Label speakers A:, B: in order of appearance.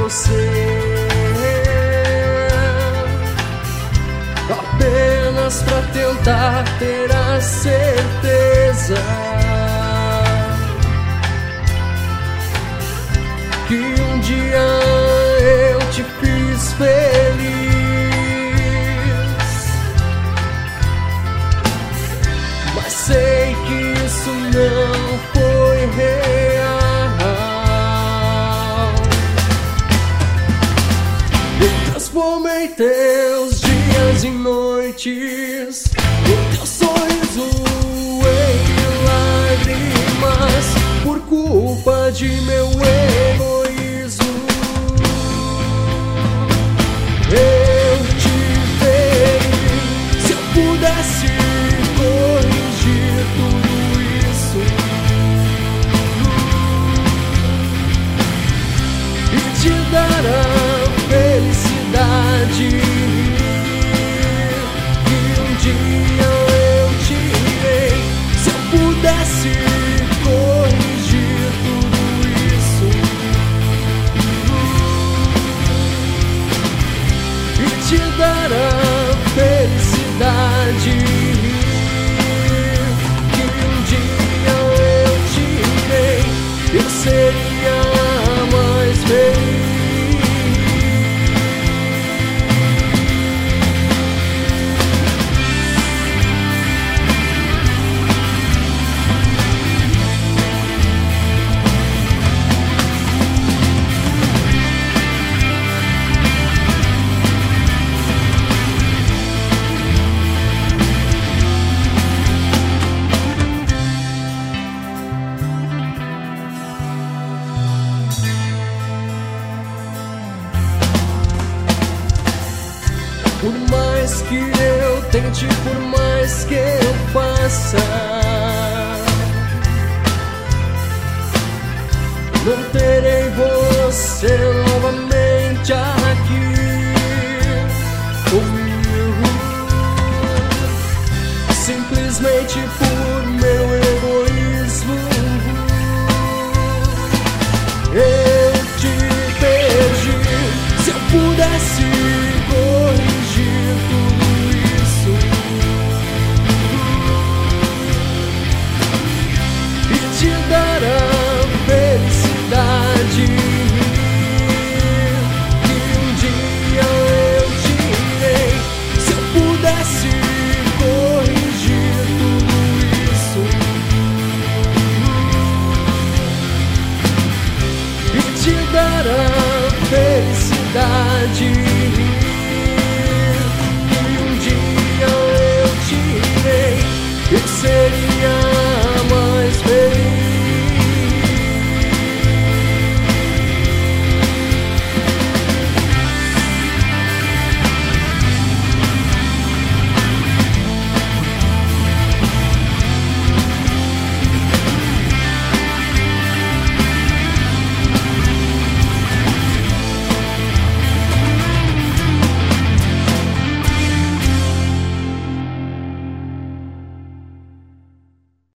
A: você, apenas pra tentar ter a certeza que um dia eu te fiz feliz. Mas sei que isso não foi real. Eu transformei teus dias em noites, o teu sorriso em lágrimas, por culpa de meu egoísmo. Eu te feri. Se eu pudesse corrigir tudo isso e te dar a felicidade que um dia eu tirei, se eu pudesse corrigir tudo isso e te dar a felicidade que um dia eu tirei, eu seria mais feliz. Por mais que eu tente, por mais que eu faça, não terei você novamente aqui comigo, simplesmente por meu egoísmo. Eu te perdi. Se eu pudesse corrigir tudo isso e te dar a felicidade que um dia eu tirei, se eu pudesse corrigir tudo isso e te dar a felicidade